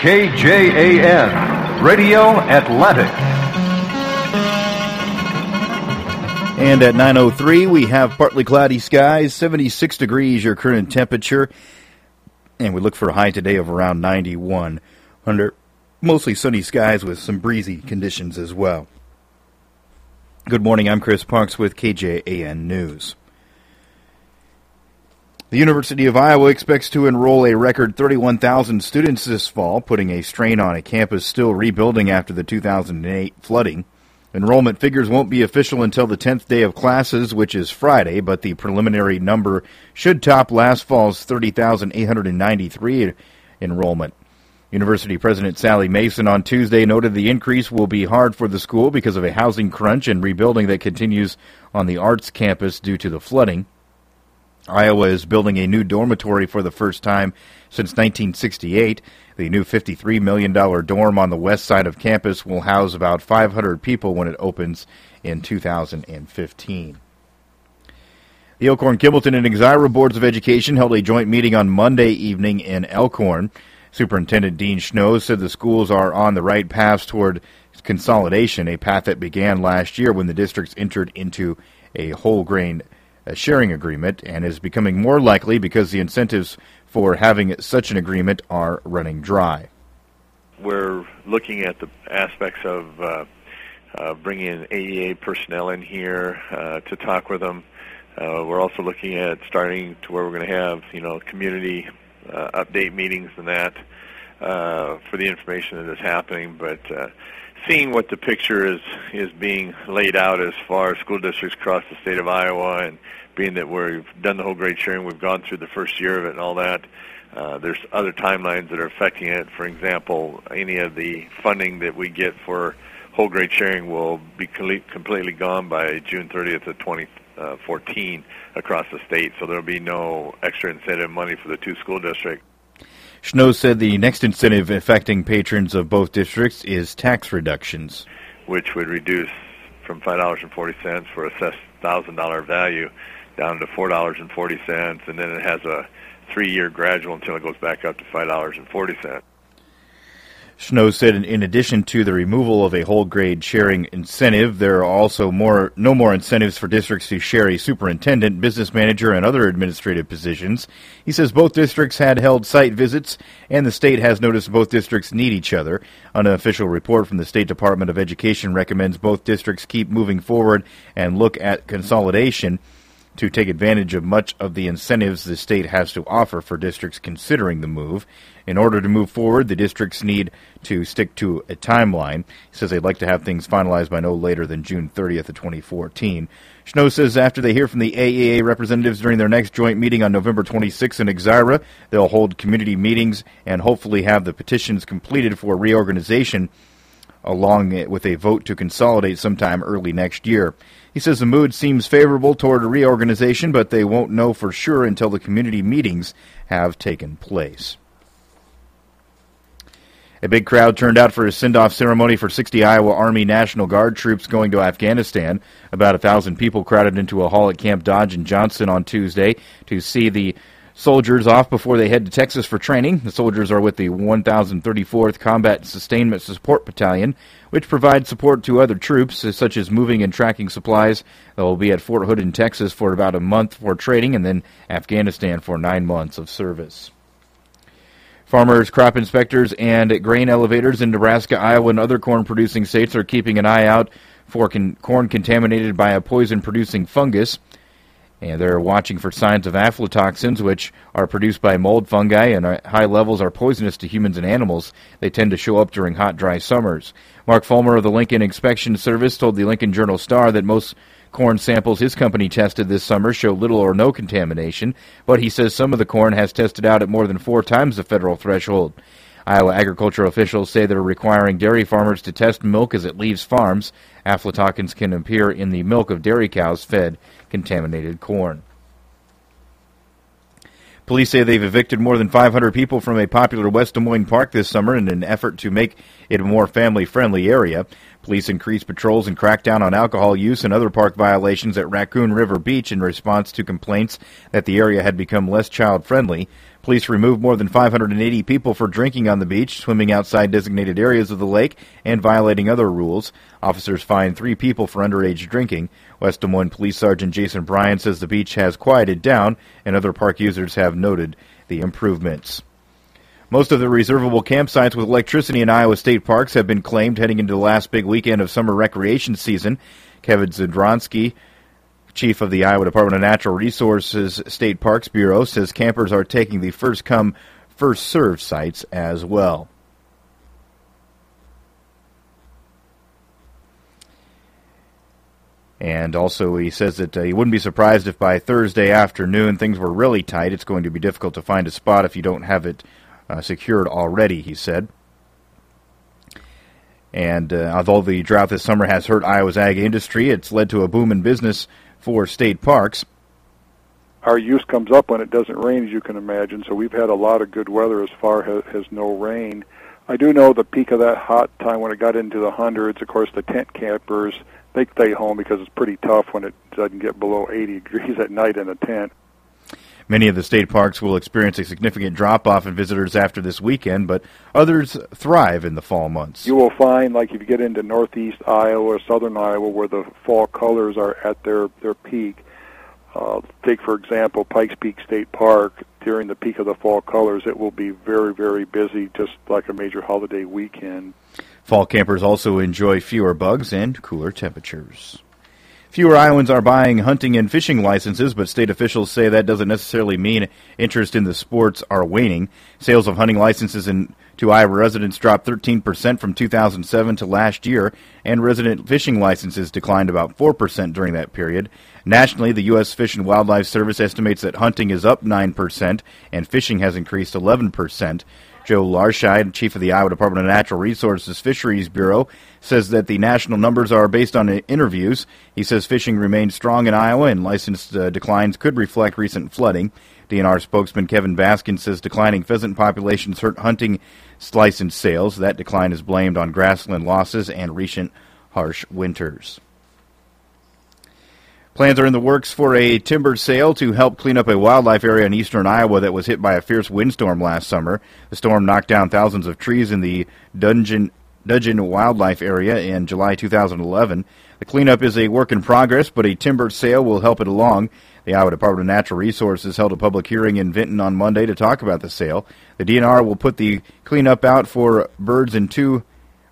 KJAN, Radio Atlantic. And at 9:03, we have partly cloudy skies, 76 degrees your current temperature, and we look for a high today of around 91 under mostly sunny skies with some breezy conditions as well. Good morning, I'm Chris Parks with KJAN News. The University of Iowa expects to enroll a record 31,000 students this fall, putting a strain on a campus still rebuilding after the 2008 flooding. Enrollment figures won't be official until the 10th day of classes, which is Friday, but the preliminary number should top last fall's 30,893 enrollment. University President Sally Mason on Tuesday noted the increase will be hard for the school because of a housing crunch and rebuilding that continues on the arts campus due to the flooding. Iowa is building a new dormitory for the first time since 1968. The new $53 million dorm on the west side of campus will house about 500 people when it opens in 2015. The Elkhorn-Kimballton and Exira Boards of Education held a joint meeting on Monday evening in Elkhorn. Superintendent Dean Schnow said the schools are on the right path toward consolidation, a path that began last year when the districts entered into a whole grain sharing agreement and is becoming more likely because the incentives for having such an agreement are running dry. We're looking at the aspects of bringing in AEA personnel in here to talk with them. We're also looking at starting to where we're going to have, community update meetings and that for the information that is happening. But seeing what the picture is being laid out as far as school districts across the state of Iowa, and being that we've done the whole grade sharing, we've gone through the first year of it and all that, there's other timelines that are affecting it. For example, any of the funding that we get for whole grade sharing will be completely gone by June 30th of 2014 across the state, so there will be no extra incentive money for the two school districts. Schnow said the next incentive affecting patrons of both districts is tax reductions, which would reduce from $5.40 for assessed $1,000 value down to $4.40, and then it has a 3-year gradual until it goes back up to $5.40. Schnow said in addition to the removal of a whole grade sharing incentive, there are also no more incentives for districts to share a superintendent, business manager, and other administrative positions. He says both districts had held site visits, and the state has noticed both districts need each other. An official report from the State Department of Education recommends both districts keep moving forward and look at consolidation to take advantage of much of the incentives the state has to offer for districts considering the move. In order to move forward, the districts need to stick to a timeline. He says they'd like to have things finalized by no later than June 30th of 2014. Schnow says after they hear from the AEA representatives during their next joint meeting on November 26th in Exira, they'll hold community meetings and hopefully have the petitions completed for reorganization, along with a vote to consolidate sometime early next year. He says the mood seems favorable toward a reorganization, but they won't know for sure until the community meetings have taken place. A big crowd turned out for a send-off ceremony for 60 Iowa Army National Guard troops going to Afghanistan. About 1,000 people crowded into a hall at Camp Dodge in Johnson on Tuesday to see the soldiers off before they head to Texas for training. The soldiers are with the 1034th Combat Sustainment Support Battalion, which provides support to other troops, such as moving and tracking supplies. They'll be at Fort Hood in Texas for about a month for training, and then Afghanistan for 9 months of service. Farmers, crop inspectors, and grain elevators in Nebraska, Iowa, and other corn-producing states are keeping an eye out for corn contaminated by a poison-producing fungus. And they're watching for signs of aflatoxins, which are produced by mold fungi and at high levels are poisonous to humans and animals. They tend to show up during hot, dry summers. Mark Fulmer of the Lincoln Inspection Service told the Lincoln Journal-Star that most corn samples his company tested this summer show little or no contamination, but he says some of the corn has tested out at more than 4 times the federal threshold. Iowa agriculture officials say they're requiring dairy farmers to test milk as it leaves farms. Aflatoxins can appear in the milk of dairy cows fed contaminated corn. Police say they've evicted more than 500 people from a popular West Des Moines park this summer in an effort to make it a more family-friendly area. Police increased patrols and cracked down on alcohol use and other park violations at Raccoon River Beach in response to complaints that the area had become less child-friendly. Police removed more than 580 people for drinking on the beach, swimming outside designated areas of the lake, and violating other rules. Officers fined 3 people for underage drinking. West Des Moines Police Sergeant Jason Bryan says the beach has quieted down, and other park users have noted the improvements. Most of the reservable campsites with electricity in Iowa state parks have been claimed heading into the last big weekend of summer recreation season. Kevin Zdronsky, chief of the Iowa Department of Natural Resources State Parks Bureau, says campers are taking the first-come, first-served sites as well. And also he says that he wouldn't be surprised if by Thursday afternoon things were really tight. It's going to be difficult to find a spot if you don't have it secured already, he said. And although the drought this summer has hurt Iowa's ag industry, it's led to a boom in business for state parks. Our use comes up when it doesn't rain, as you can imagine, so we've had a lot of good weather as far as no rain. I do know the peak of that hot time when it got into the hundreds, of course, the tent campers, they stay home because it's pretty tough when it doesn't get below 80 degrees at night in a tent. Many of the state parks will experience a significant drop-off in visitors after this weekend, but others thrive in the fall months. You will find, like if you get into northeast Iowa or southern Iowa, where the fall colors are at their peak. Take, for example, Pikes Peak State Park. During the peak of the fall colors, it will be very, very busy, just like a major holiday weekend. Fall campers also enjoy fewer bugs and cooler temperatures. Fewer Iowans are buying hunting and fishing licenses, but state officials say that doesn't necessarily mean interest in the sports are waning. Sales of hunting licenses to Iowa residents dropped 13% from 2007 to last year, and resident fishing licenses declined about 4% during that period. Nationally, the U.S. Fish and Wildlife Service estimates that hunting is up 9% and fishing has increased 11%. Joe Larscheid, chief of the Iowa Department of Natural Resources Fisheries Bureau, says that the national numbers are based on interviews. He says fishing remains strong in Iowa and license declines could reflect recent flooding. DNR spokesman Kevin Baskin says declining pheasant populations hurt hunting license sales. That decline is blamed on grassland losses and recent harsh winters. Plans are in the works for a timber sale to help clean up a wildlife area in eastern Iowa that was hit by a fierce windstorm last summer. The storm knocked down thousands of trees in the Dudgeon Wildlife Area in July 2011. The cleanup is a work in progress, but a timber sale will help it along. The Iowa Department of Natural Resources held a public hearing in Vinton on Monday to talk about the sale. The DNR will put the cleanup out for bids in two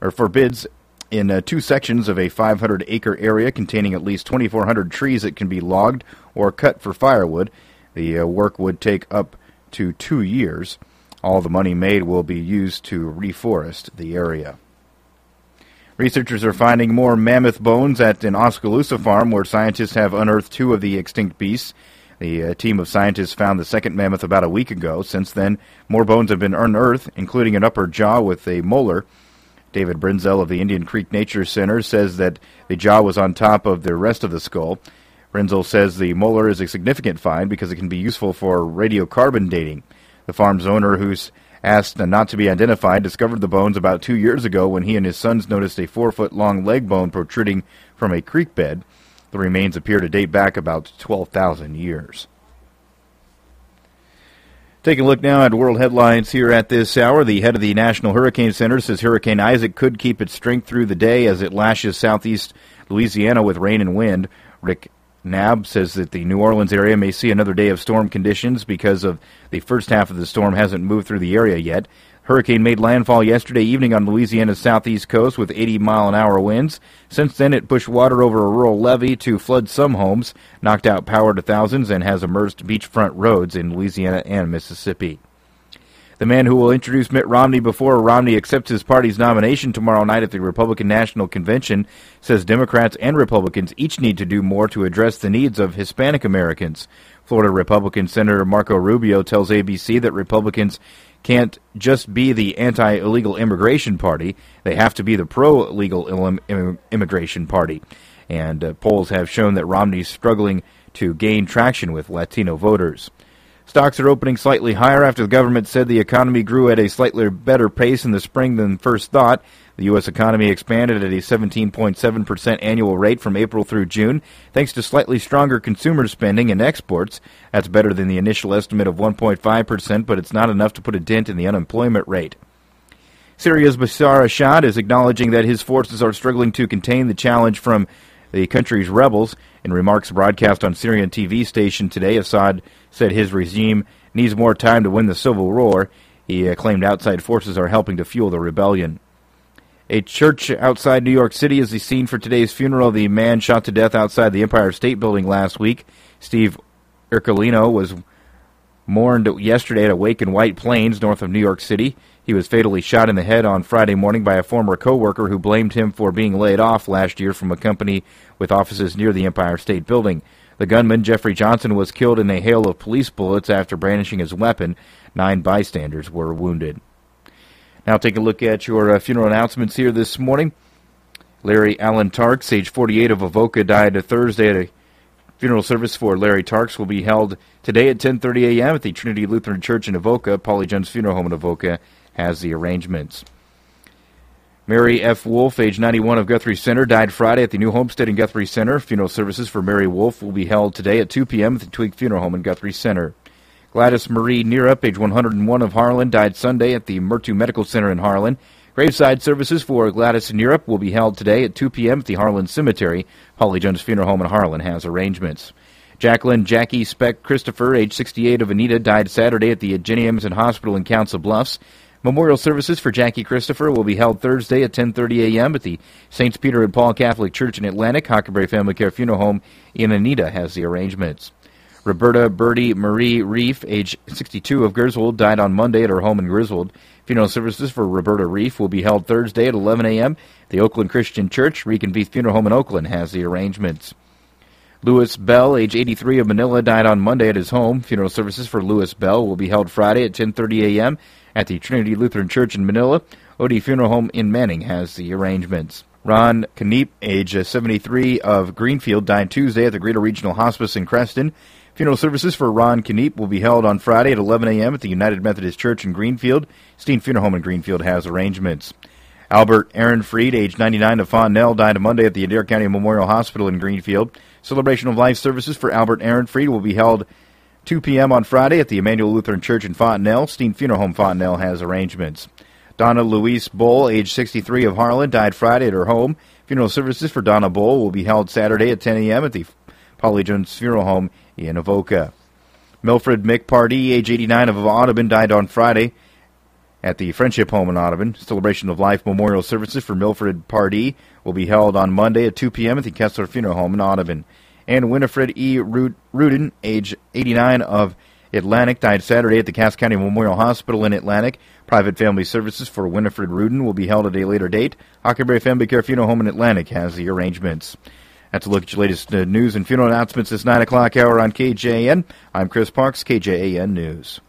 sections of a 500-acre area containing at least 2,400 trees that can be logged or cut for firewood. The work would take up to 2 years. All the money made will be used to reforest the area. Researchers are finding more mammoth bones at an Oskaloosa farm where scientists have unearthed 2 of the extinct beasts. The team of scientists found the second mammoth about a week ago. Since then, more bones have been unearthed, including an upper jaw with a molar. David Brinzel of the Indian Creek Nature Center says that the jaw was on top of the rest of the skull. Brinzel says the molar is a significant find because it can be useful for radiocarbon dating. The farm's owner, who's asked not to be identified, discovered the bones about 2 years ago when he and his sons noticed a 4-foot-long leg bone protruding from a creek bed. The remains appear to date back about 12,000 years. Taking a look now at world headlines here at this hour. The head of the National Hurricane Center says Hurricane Isaac could keep its strength through the day as it lashes southeast Louisiana with rain and wind. Rick Knabb says that the New Orleans area may see another day of storm conditions because of the first half of the storm hasn't moved through the area yet. Hurricane made landfall yesterday evening on Louisiana's southeast coast with 80-mile-an-hour winds. Since then, it pushed water over a rural levee to flood some homes, knocked out power to thousands, and has immersed beachfront roads in Louisiana and Mississippi. The man who will introduce Mitt Romney before Romney accepts his party's nomination tomorrow night at the Republican National Convention says Democrats and Republicans each need to do more to address the needs of Hispanic Americans. Florida Republican Senator Marco Rubio tells ABC that Republicans can't just be the anti-illegal immigration party. They have to be the pro-legal immigration party. And polls have shown that Romney's struggling to gain traction with Latino voters. Stocks are opening slightly higher after the government said the economy grew at a slightly better pace in the spring than first thought. The U.S. economy expanded at a 17.7% annual rate from April through June, thanks to slightly stronger consumer spending and exports. That's better than the initial estimate of 1.5%, but it's not enough to put a dent in the unemployment rate. Syria's Bashar Assad is acknowledging that his forces are struggling to contain the challenge from the country's rebels. In remarks broadcast on Syrian TV station today, Assad said his regime needs more time to win the civil war. He claimed outside forces are helping to fuel the rebellion. A church outside New York City is the scene for today's funeral of the man shot to death outside the Empire State Building last week. Steve Ercolino was mourned yesterday at a wake in White Plains, north of New York City. He was fatally shot in the head on Friday morning by a former co-worker who blamed him for being laid off last year from a company with offices near the Empire State Building. The gunman, Jeffrey Johnson, was killed in a hail of police bullets after brandishing his weapon. 9 bystanders were wounded. Now take a look at your funeral announcements here this morning. Larry Allen Tarks, age 48 of Avoca, died Thursday at a funeral service for Larry Tarks will be held today at 10:30 a.m. at the Trinity Lutheran Church in Avoca. Polly Jones Funeral Home in Avoca has the arrangements. Mary F. Wolf, age 91 of Guthrie Center, died Friday at the New Homestead in Guthrie Center. Funeral services for Mary Wolf will be held today at 2 p.m. at the Twig Funeral Home in Guthrie Center. Gladys Marie Nierup, age 101 of Harlan, died Sunday at the Murtu Medical Center in Harlan. Graveside services for Gladys Nierup will be held today at 2 p.m. at the Harlan Cemetery. Polly Jones Funeral Home in Harlan has arrangements. Jacqueline Jackie Speck Christopher, age 68 of Anita, died Saturday at the Jenny Emerson Hospital in Council Bluffs. Memorial services for Jackie Christopher will be held Thursday at 10:30 a.m. at the Saints Peter and Paul Catholic Church in Atlantic. Huckleberry Family Care Funeral Home in Anita has the arrangements. Roberta Birdie Marie Reef, age 62 of Griswold, died on Monday at her home in Griswold. Funeral services for Roberta Reef will be held Thursday at 11 a.m. The Oakland Christian Church, Reconveth Funeral Home in Oakland, has the arrangements. Louis Bell, age 83 of Manila, died on Monday at his home. Funeral services for Louis Bell will be held Friday at 10:30 a.m. at the Trinity Lutheran Church in Manila. Odie Funeral Home in Manning has the arrangements. Ron Kneep, age 73 of Greenfield, died Tuesday at the Greater Regional Hospice in Creston. Funeral services for Ron Kneep will be held on Friday at 11 a.m. at the United Methodist Church in Greenfield. Steen Funeral Home in Greenfield has arrangements. Albert Aaron Freed, age 99 of Fondnell, died Monday at the Adair County Memorial Hospital in Greenfield. Celebration of Life services for Albert Aaron Freed will be held 2 p.m. on Friday at the Emmanuel Lutheran Church in Fontenelle. Steen Funeral Home Fontenelle has arrangements. Donna Louise Bull, age 63 of Harlan, died Friday at her home. Funeral services for Donna Bull will be held Saturday at 10 a.m. at the Polly Jones Funeral Home in Avoca. Milfred McPardee, age 89 of Audubon, died on Friday at the Friendship Home in Audubon. Celebration of Life memorial services for Milfred Pardee will be held on Monday at 2 p.m. at the Kessler Funeral Home in Audubon. And Winifred E. Rudin, age 89 of Atlantic, died Saturday at the Cass County Memorial Hospital in Atlantic. Private family services for Winifred Rudin will be held at a later date. Huckleberry Family Care Funeral Home in Atlantic has the arrangements. That's a look at your latest news and funeral announcements this 9 o'clock hour on KJAN. I'm Chris Parks, KJAN News.